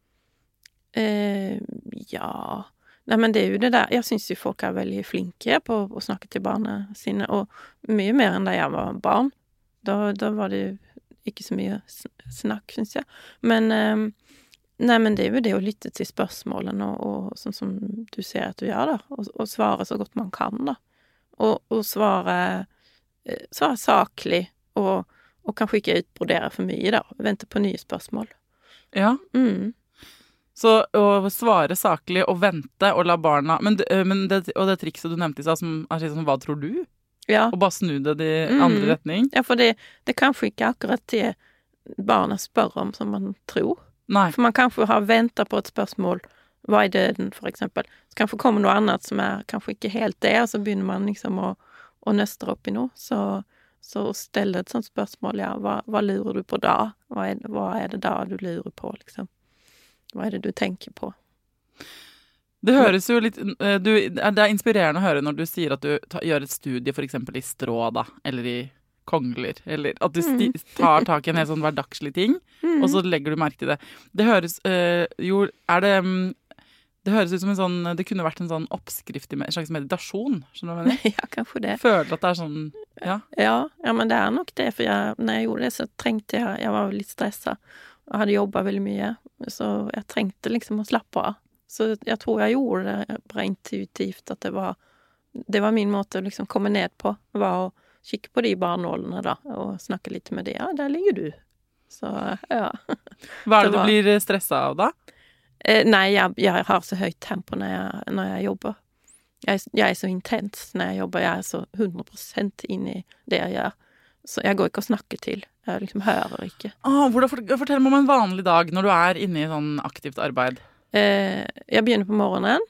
C: Nei, men det jo det der, jeg synes jo folk veldig flinke på å snakke til barna sine, og mye mer enn da jeg var barn. Da var det ikke så mye snakk, synes jeg. Men det jo det å lytte til spørsmålene, og sånn som du ser at du gjør da, og svare så godt man kan da. Og svare saklig, og kanskje ikke utbrodere for mye da, vente på nye spørsmål. Så å svare saklig og vente og la barna, og det trikset du nevnte i seg, som sånn, hva tror du? Og bare snu det i andre retning? Ja, for det kanskje ikke akkurat det barna spør om som man tror.
B: Nei.
C: For man kanskje har ventet på et spørsmål, hva døden, for eksempel. Så kanskje kommer noe annet som kanskje ikke helt det, og så begynner man liksom å nøste opp i noe. Så stelle et sånt spørsmål, ja, hva lurer du på da? Hva det da du lurer på, liksom? Hva det du tenker på?
B: Det høres jo litt det inspirerende å høre når du sier at du gjør et studie for eksempel i strå, da, eller i kongler, eller at du tar tak i en helt sånn hverdagslig ting, og så legger du merke til det. Det høres det høres ut som en sånn, det kunne vært en sånn oppskrift i en slags meditasjon, skjønner du hva jeg mener?
C: Ja, kanskje det.
B: Føler at det sånn, ja?
C: Ja, men det nok det, for når jeg gjorde det, så trengte jeg var litt stresset, og hadde jobbet veldig mye, så jeg trengte liksom å slappe av. Så jeg tror jeg gjorde det bare intuitivt, at det var min måte å liksom komme ned på, var å kikke på de barnålene da, og snakke litt med det. Ja, der ligger du. Så, ja.
B: Hva det du blir stresset av da?
C: Nei, jeg har så høyt tempo når jeg jobber. Jeg så intens når jeg jobber. Jeg så 100% inn i det jeg gjør. Så jeg går ikke og snakker til. Jeg liksom hører ikke.
B: Fortell meg om en vanlig dag når du inne i sånn aktivt arbeid.
C: Jeg begynner på morgenen.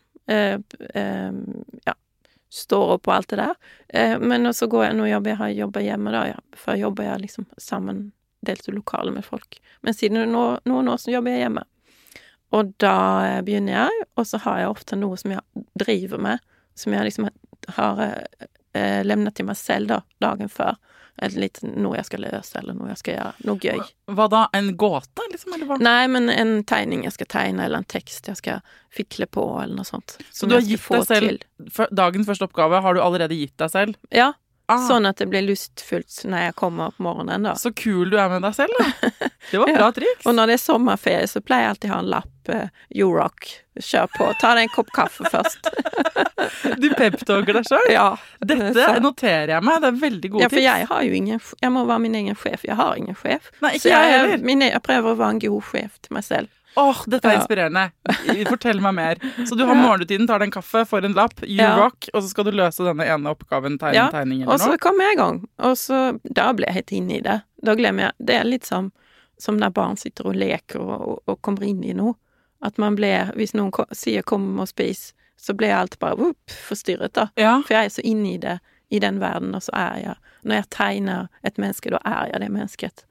C: Ja. Står opp og alt det der. Men så går jeg, når jeg jobber hjemme da, for jobber jeg liksom sammen, delt i lokale med folk. Men siden noen år så jobber jeg hjemme. Og da begynner jeg, og så har jeg ofte noe som jeg driver med, som jeg liksom har lämnat till mig själv då, dagen før. Eller litt noe jeg skal løse, eller noe jeg skal gjøre. Noe gøy.
B: Hva da? En gåte, liksom? Eller hva?
C: Nei, men en tegning jeg skal tegne, eller en tekst jeg skal fikle på, eller noe sånt.
B: Så du har gitt deg selv, dagens første oppgave har du allerede gitt deg selv?
C: Ja, sånn at det blir lystfullt når jeg kommer opp morgenen da.
B: Så kul du med deg selv da. Det var bra triks.
C: Og når det sommerferie så pleier jeg alltid å ha en lapp You-Rock, kjør på, ta deg en kopp kaffe først.
B: Du peptalker deg selv?
C: Ja.
B: Dette noterer jeg meg, det veldig god tips.
C: Ja, for jeg har jo jeg må være min egen sjef, jeg har ingen sjef.
B: Nei, ikke jeg heller.
C: Jeg prøver å være en god sjef til meg selv.
B: Dette inspirerende. Fortell meg mer. Så du har morgenrutinen, tar deg en kaffe, får en lapp, You-Rock, og så skal du løse denne ene oppgaven, tegne tegning eller noe.
C: Og så kommer jeg i gang, og så da blir jeg helt inne i det. Da glemmer jeg, det litt som når barn sitter og leker og kommer inn i noe. At man blir, hvis noen sier kom og spis, så blir alt bare forstyrret da. Ja. For jeg så inne i det, i den verden, og så jeg. Når jeg tegner et menneske, da jeg det mennesket.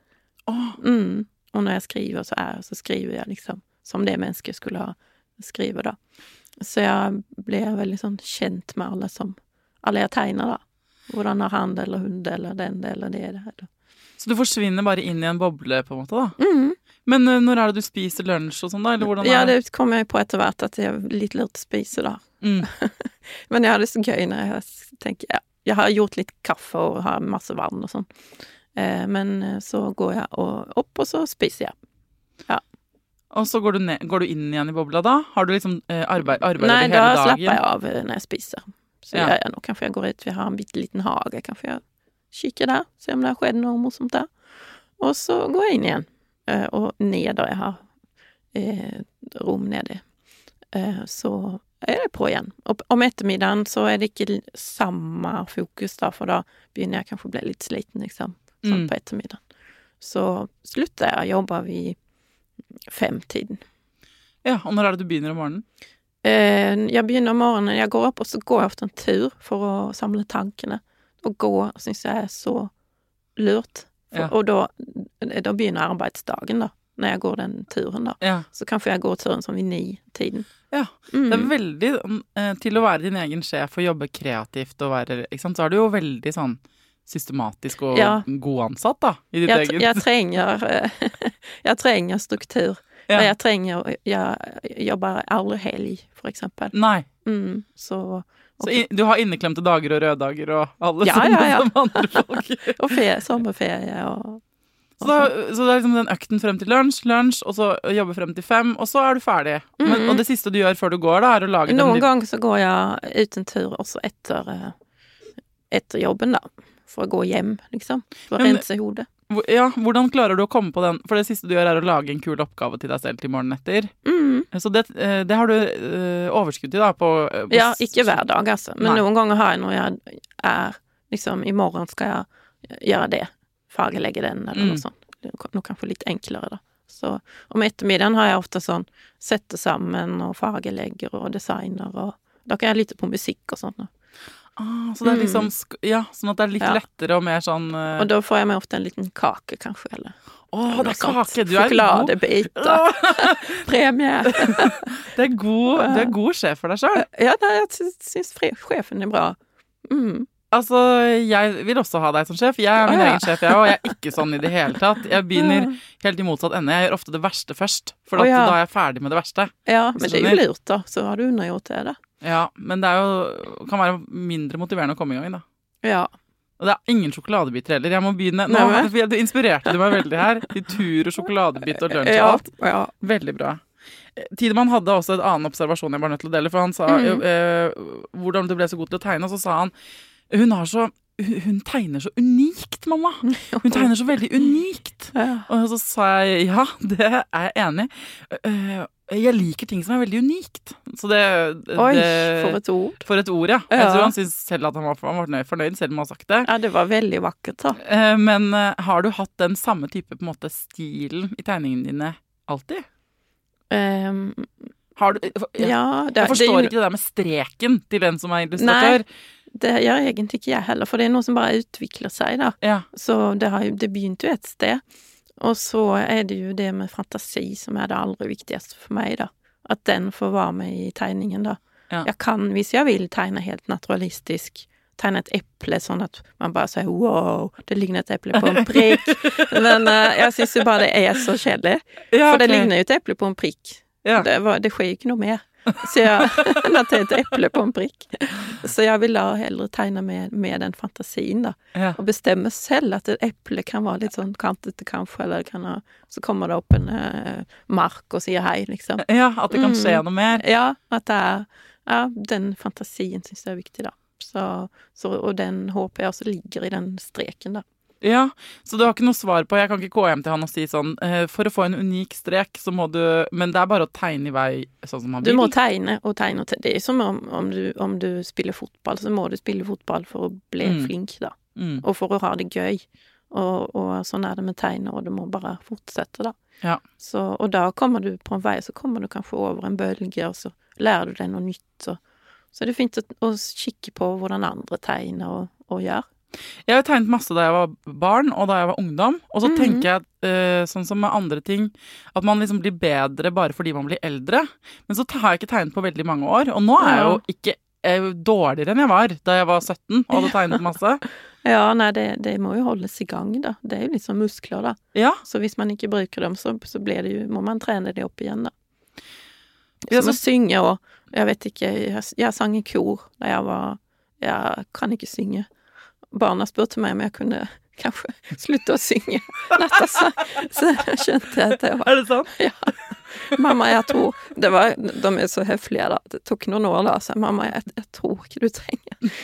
C: Og når jeg skriver, så skriver jeg liksom som det mennesket skulle ha skrivet da. Så jeg blir veldig sånn kjent med alle jeg tegner da. Hvordan har han eller hun eller den eller det da.
B: Så du forsvinner bare inn i en boble på en måte da? Men når det du spiser lunsj og sånn da? Eller hvordan
C: ja, det kommer jeg på etter hvert at det litt lurt å spise da. Men jeg har det så gøy når jeg tenker, jeg har gjort litt kaffe og har masse vann og sånn. Men så går jeg opp og så spiser jeg. Ja. Og så
B: går du inn igjen i bobla da? Har du liksom arbeidet hele dagen?
C: Nei, da slapper jeg av når jeg spiser. Så gjør jeg nå. Kanskje jeg går ut, vi har en bitteliten hage. Kanskje jeg kikker der, ser om det har skjedd noe morsomt der. Og så går jeg inn igjen. Og ned der jeg har rom nede. Så det på igjen. Og om ettermiddagen så det ikke samme fokus da, for da begynner jeg kanskje å bli litt sliten, liksom. Sånn på ettermiddagen. Så slutter jeg å jobbe ved 5-tiden.
B: Ja, og når det du begynner om morgenen?
C: Jeg begynner om morgenen, jeg går opp, og så går jeg ofte en tur for å samle tankene. Og gå, synes jeg så lurt. Og da begynner arbeidsdagen da, når jeg går den turen da. Ja. Så kanskje jeg går turen som ved 9-tiden. Ja,
B: det veldig, til å være din egen sjef og jobbe kreativt og være, ikke sant, så det jo veldig sånn systematisk og god ansatt da, i ditt eget.
C: Jeg trenger struktur. Jeg jobber aldri helg, for eksempel.
B: Nei.
C: Så
B: du har inneklemte dager og røddager og alle som andre folk.
C: Og sommerferie og
B: så det liksom den økten frem til lunsj, og så jobbe frem til 5, og så du ferdig. Og det siste du gjør før du går da, å lage
C: noen ganger så går jeg ut en tur også etter jobben da, for å gå hjem, liksom, for å rense hodet.
B: Ja, hvordan klarer du å komme på den? For det siste du gjør å lage en kul oppgave til deg selv til morgenen etter. Så det har du overskudd til da på
C: ja, ikke hver dag altså. Men noen ganger har jeg når jeg liksom i morgen skal jeg gjøre det, fargelegge den eller noe sånt. noe kanskje litt enklere da. Så om ettermiddagen har jeg ofte sånn setter sammen og fargelegger og designer, og da kan jeg lytte på musikk og sånn.
B: Så det liksom, sånn at det litt lettere og mer sånn...
C: Og da får jeg meg ofte en liten kake, kanskje, eller...
B: det er kake, du
C: sjokoladebit og premie.
B: Du er god sjef for deg selv.
C: Ja, jeg synes sjefen er bra.
B: Altså, jeg vil også ha deg som sjef. Jeg er min egen sjef, jeg, og jeg er ikke sånn i det hele tatt. Jeg begynner helt i motsatt ende. Jeg gjør ofte det verste først, for da er jeg ferdig med det verste.
C: Ja, men det er jo lurt da, så har du undergjort det da.
B: Ja, men det er kan være mindre motiverende å komme i gang da. Ja. Og det er ingen sjokoladebiter heller. Jeg må begynne. Du inspirerte meg veldig her. I tur og sjokoladebit og lunsj og alt. Ja. Veldig bra. Tidemann hadde også et annen observasjon jeg var nødt til å dele, for han sa hvordan du ble så god til å tegne, og så sa han hun tegner så unikt, mamma. Hun tegner så veldig unikt. Og så sa jeg, ja, det er jeg enig i. Jeg liker ting som er veldig unikt. Så
C: Oi, for et ord.
B: For et ord, ja. Jeg tror han synes selv at han var fornøyd, selv om han har sagt det.
C: Ja, det var veldig vakkert da.
B: Men har du hatt den samme type, på en måte, stilen i tegningene dine alltid? Har du... Jeg forstår ikke det der med streken til den som er illustratør.
C: Nei. Det gjør egentlig ikke jeg heller, for det er noe som bare utvikler seg da. Ja. Så det begynte jo et sted. Og så er det jo det med fantasi som er det aller viktigste for meg da. At den får være med i tegningen da. Ja. Jeg kan, hvis jeg vil, tegne helt naturalistisk. Tegne et eple sånn at man bare sier, wow, det ligner et eple på en prikk. Men jeg synes jo bare det er så kjedelig. Ja, for det ligner jo et eple på en prikk. Ja. Det skjer jo ikke noe mer. Så jeg la til et eple på en prikk. Så jeg vil heller tegne med den fantasien da. Ja. Og bestemme selv at et eple kan være litt sånn kantete kanskje, eller så kommer det opp en mark og sier hei, liksom. Ja,
B: at det kan skje noe mer.
C: Ja, at den fantasien synes jeg er viktig da. Og den håper jeg også ligger i den streken da.
B: Ja, så du har ikke noe svar på, jeg kan ikke gå hjem til han og si sånn, for å få en unik strek, så må du, men det er bare å tegne i vei sånn som han vil.
C: Du må tegne og tegne, det er som om du spiller fotball, så må du spille fotball for å bli flink da, og for å ha det gøy, og sånn er det med tegne, og du må bare fortsette da. Ja. Og da kommer du på en vei, så kommer du kanskje over en bølge, og så lærer du deg noe nytt, så det er fint å kikke på hvordan andre tegner og gjør.
B: Jeg har tegnet masse da jeg var barn og da jeg var ungdom, og så tenker jeg sånn som med andre ting, at man liksom blir bedre bare fordi man blir eldre, men så har jeg ikke tegnet på veldig mange år, og nå er jeg jo ikke dårligere enn jeg var da jeg var 17 og hadde tegnet masse.
C: Ja, nei, det må jo holdes i gang da, det er jo litt som muskler da. Ja. Så hvis man ikke bruker dem, så blir det jo, må man trene det opp igjen da. Som å synge, og jeg vet ikke, jeg sang i kor da jeg kan ikke synge. Barna spurte meg om jeg kunne kanskje slutte å synge nattasang, så jeg skjønte at det var...
B: Er det sånn?
C: Ja. Mamma, jeg tror... de er så høflige da. Det tok noen år da, så mamma, jeg tror ikke du trenger.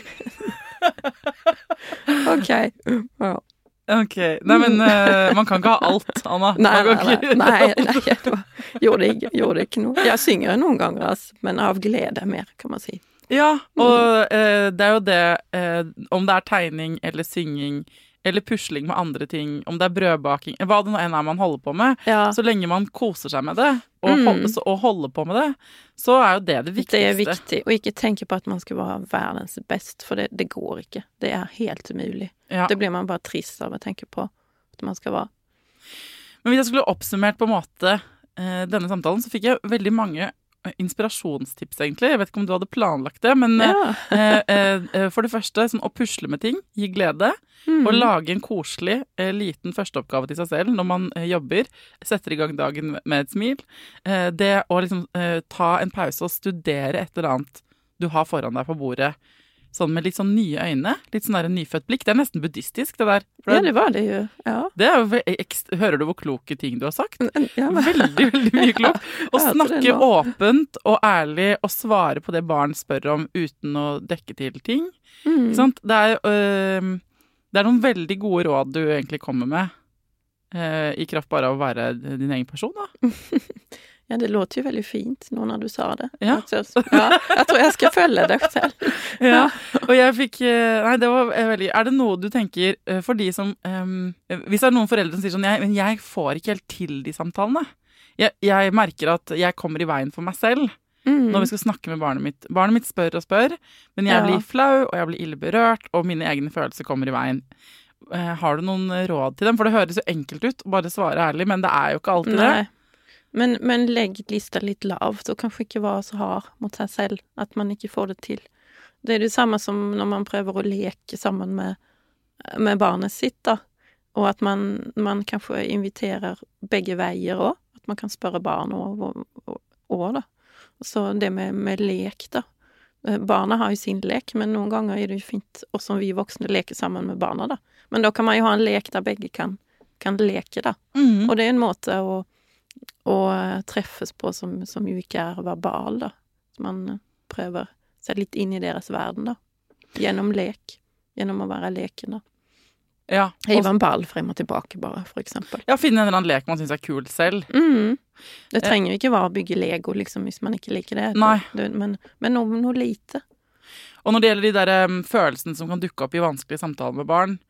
C: Ok. Ja.
B: Ok. Nei, men man kan ikke ha alt, Anna.
C: Nei, gjorde ikke noe. Jeg synger noen ganger, altså, men av glede mer, kan man si.
B: Ja, og det er jo det, om det er tegning eller synging, eller pusling med andre ting, om det er brødbaking, hva det nå enn er man holder på med, så lenge man koser seg med det, og holder på med det, så er jo det viktigste.
C: Det er viktig, og ikke tenke på at man skal være verdens best, for det går ikke. Det er helt umulig. Ja. Det blir man bare trist av å tenke på at man skal være.
B: Men hvis jeg skulle oppsummert på en måte denne samtalen, så fikk jeg veldig mange inspirasjonstips egentlig. Jeg vet ikke om du hadde planlagt det, men for det første, sånn å pusle med ting, gi glede, og lage en koselig liten førsteoppgave til seg selv når man jobber, setter i gang dagen med et smil. Det å liksom ta en pause og studere et eller annet du har foran deg på bordet, sånn med litt sånn nye øyne, litt sånn der en nyfødt blikk. Det er nesten buddhistisk, det der.
C: Ja, det var det jo, ja.
B: Det er jo, hører du hvor kloke ting du har sagt? Ja, veldig, veldig mye klokt. Å snakke åpent og ærlig og svare på det barn spør om uten å dekke til ting. Ikke sant? Det er noen veldig gode råd du egentlig kommer med i kraft bare av å være din egen person, da.
C: Ja, det låter jo veldig fint nå når du sa det.
B: Ja.
C: Jeg tror jeg skal følge det selv.
B: Ja, og jeg fikk nei, det var veldig. Er det noe du tenker for de som hvis det noen foreldre som sier sånn men jeg får ikke helt til de samtalene. Jeg merker at jeg kommer i veien for meg selv når vi skal snakke med barnet mitt. Barnet mitt spør og spør, men jeg blir flau, og jeg blir ille berørt, og mine egne følelser kommer i veien. Har du noen råd til dem? For det høres jo enkelt ut, bare svare ærlig, men det jo ikke alltid det.
C: Men legg lista litt lavt, og kanskje ikke være så hard mot seg selv, at man ikke får det til. Det det samme som når man prøver å leke sammen med barnet sitt, da. Og at man kanskje inviterer begge veier også. At man kan spørre barn også, da. Så det med lek, da. Barna har jo sin lek, men noen ganger det jo fint også som vi voksne leker sammen med barna, da. Men da kan man jo ha en lek der begge kan leke, da. Og det en måte å treffes på som jo ikke verbal, da. Så man prøver seg litt inn i deres verden, da. Gjennom lek. Gjennom å være leken, da.
B: Ja.
C: Hive en ball frem og tilbake, bare, for eksempel.
B: Ja, finne en eller annen lek man synes kul selv.
C: Det trenger jo ikke være å bygge Lego, liksom, hvis man ikke liker det.
B: Nei.
C: Men noe lite.
B: Og når det gjelder de der følelsene som kan dukke opp i vanskelige samtaler med barn,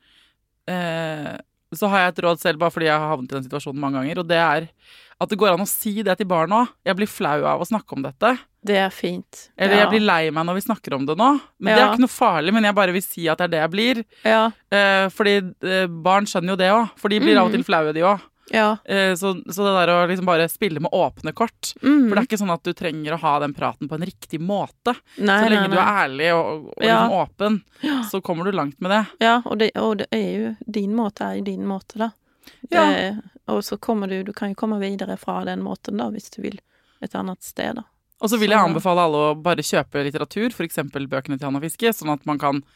B: så har jeg et råd selv, bare fordi jeg har havnet i den situasjonen mange ganger, og det at det går an å si det til barn også. Jeg blir flau av å snakke om dette.
C: Det fint.
B: Eller jeg blir lei meg når vi snakker om det nå. Men det ikke noe farlig, men jeg bare vil si at det jeg blir.
C: Ja.
B: Fordi barn skjønner jo det også, for de blir av og til flaue de også.
C: Ja.
B: Så det der å liksom bare spille med åpne kort, for det ikke sånn at du trenger å ha den praten på en riktig måte.
C: Nei,
B: så lenge du ærlig og liksom åpen, så kommer du langt med det.
C: Ja, og det jo din måte jo din måte, da. Og så kommer du kan jo komme videre fra den måten, da, hvis du vil et annet sted, da. Og
B: så vil jeg anbefale alle å bare kjøpe litteratur, for eksempel bøkene til Hanna Fiske, sånn at man kan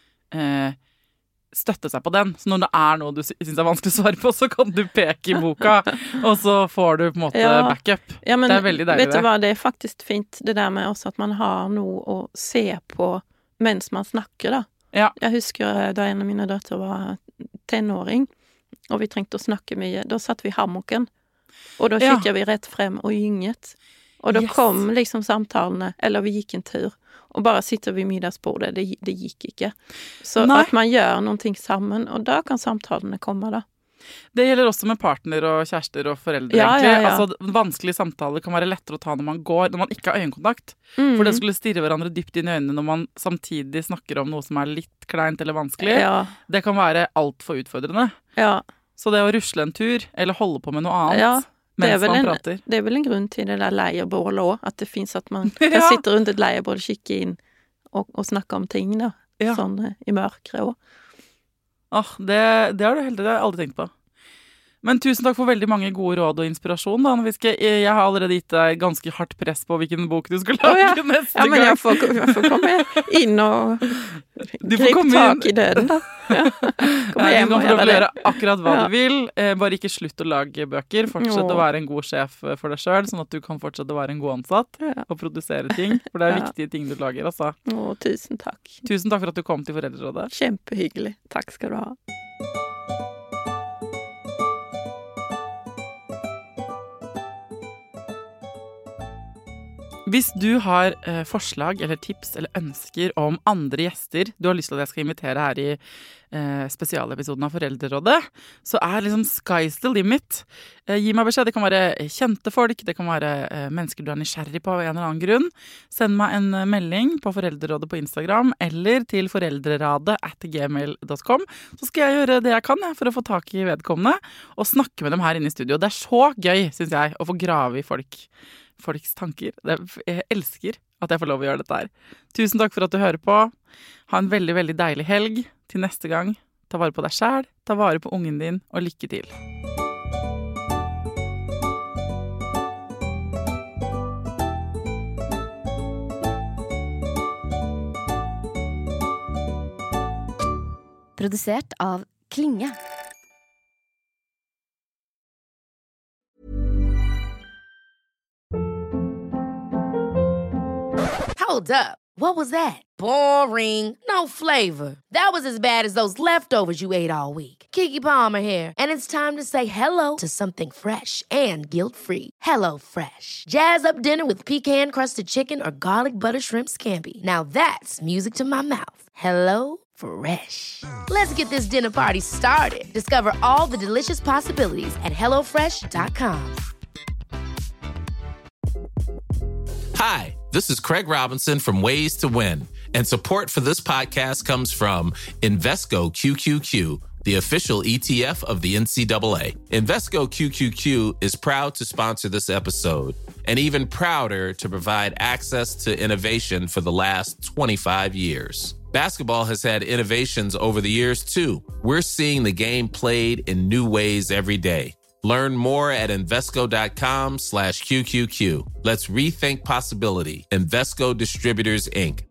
B: støtte seg på den. Så når det noe du synes vanskelig å svare på, så kan du peke i boka, og så får du på en måte backup. Ja, men, det veldig deilig.
C: Vet du hva, det faktisk fint, det der med også at man har noe å se på mens man snakker, da. Ja. Jeg husker da en av mine døtre var tenåring, og vi trengte å snakke mye. Da satt vi i hammocken, og da kikket vi rett frem og gynget. Og da kom liksom samtalene, eller vi gikk en tur, og bare sitter vi middagsbordet, det gikk ikke. Så at man gjør noen ting sammen, og da kan samtalene komme, da.
B: Det gjelder også med partner og kjærester og foreldre, egentlig. Ja. Altså, vanskelige samtaler kan være lettere å ta når man går, når man ikke har øyekontakt. For det skulle stirre hverandre dypt inn i øynene når man samtidig snakker om noe som litt kleint eller vanskelig. Ja. Det kan være alt for utfordrende. Ja. Så det å rusle en tur, eller holde på med noe annet, mens man prater. Det
C: vel en grunn til det der leirbålet også, at det finnes at man kan sitte rundt et leirbål og kikke inn og snakke om ting, da. Sånn i mørkere også.
B: Det har du heldig, det har jeg aldri tenkt på. Men tusen takk for veldig mange gode råd og inspirasjon, da. Jeg har allerede gitt deg ganske hardt press på hvilken bok du skal lage neste gang.
C: Ja, men jeg får komme inn og gripe tak i døden, da.
B: Kom hjem og gjøre akkurat hva du vil. Bare ikke slutt å lage bøker. Fortsett å være en god sjef for deg selv, sånn at du kan fortsette å være en god ansatt og produsere ting. For det viktige ting du lager, altså.
C: Tusen takk.
B: Tusen takk for at du kom til Foreldrerådet.
C: Kjempehyggelig. Takk skal du ha.
B: Hvis du har forslag eller tips eller ønsker om andre gjester du har lyst til at jeg skal invitere her i spesialepisoden av Foreldrerådet, så liksom sky's the limit. Gi meg beskjed. Det kan være kjente folk, det kan være mennesker du er nysgjerrig på av en eller annen grunn. Send meg en melding på Foreldrerådet på Instagram eller til foreldreradet@gmail.com. Så skal jeg gjøre det jeg kan for å få tak i vedkommende og snakke med dem her inne i studio. Det så gøy, synes jeg, å få grave i folks tanker. Jeg elsker at jeg får lov å gjøre dette her. Tusen takk for at du hører på. Ha en veldig, veldig deilig helg. Til neste gang, ta vare på deg selv, ta vare på ungen din, og lykke til.
E: Produsert av Klinge.
G: Hold up. What was that? Boring. No flavor. That was as bad as those leftovers you ate all week. Keke Palmer here, and it's time to say hello to something fresh and guilt-free. Hello Fresh. Jazz up dinner with pecan-crusted chicken or garlic butter shrimp scampi. Now that's music to my mouth. Hello Fresh. Let's get this dinner party started. Discover all the delicious possibilities at hellofresh.com.
H: Hi, this is Craig Robinson from Ways to Win, and support for this podcast comes from Invesco QQQ, the official ETF of the NCAA. Invesco QQQ is proud to sponsor this episode, and even prouder to provide access to innovation for the last 25 years. Basketball has had innovations over the years, too. We're seeing the game played in new ways every day. Learn more at Invesco.com/QQQ. Let's rethink possibility. Invesco Distributors, Inc.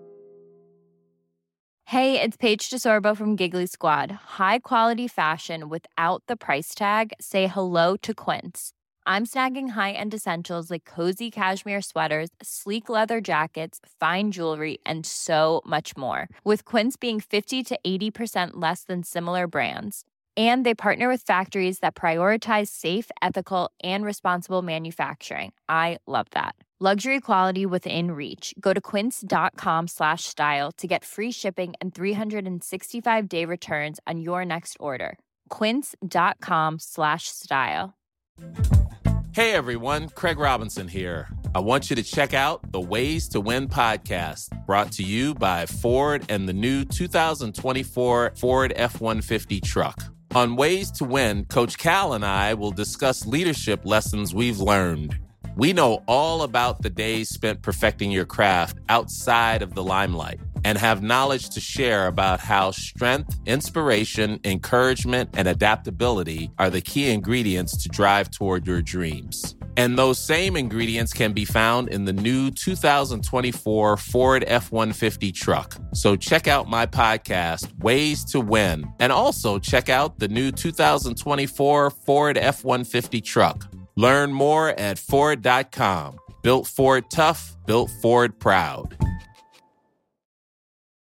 I: Hey, it's Paige DeSorbo from Giggly Squad. High quality fashion without the price tag. Say hello to Quince. I'm snagging high-end essentials like cozy cashmere sweaters, sleek leather jackets, fine jewelry, and so much more. With Quince being 50 to 80% less than similar brands. And they partner with factories that prioritize safe, ethical, and responsible manufacturing. I love that. Luxury quality within reach. Go to quince.com/style to get free shipping and 365-day returns on your next order. Quince.com/style.
H: Hey everyone, Craig Robinson here. I want you to check out the Ways to Win podcast, brought to you by Ford and the new 2024 Ford F-150 truck. On Ways to Win, Coach Cal and I will discuss leadership lessons we've learned. We know all about the days spent perfecting your craft outside of the limelight and have knowledge to share about how strength, inspiration, encouragement, and adaptability are the key ingredients to drive toward your dreams. And those same ingredients can be found in the new 2024 Ford F-150 truck. So check out my podcast, Ways to Win, and also check out the new 2024 Ford F-150 truck. Learn more at Ford.com. Built Ford tough, built Ford proud.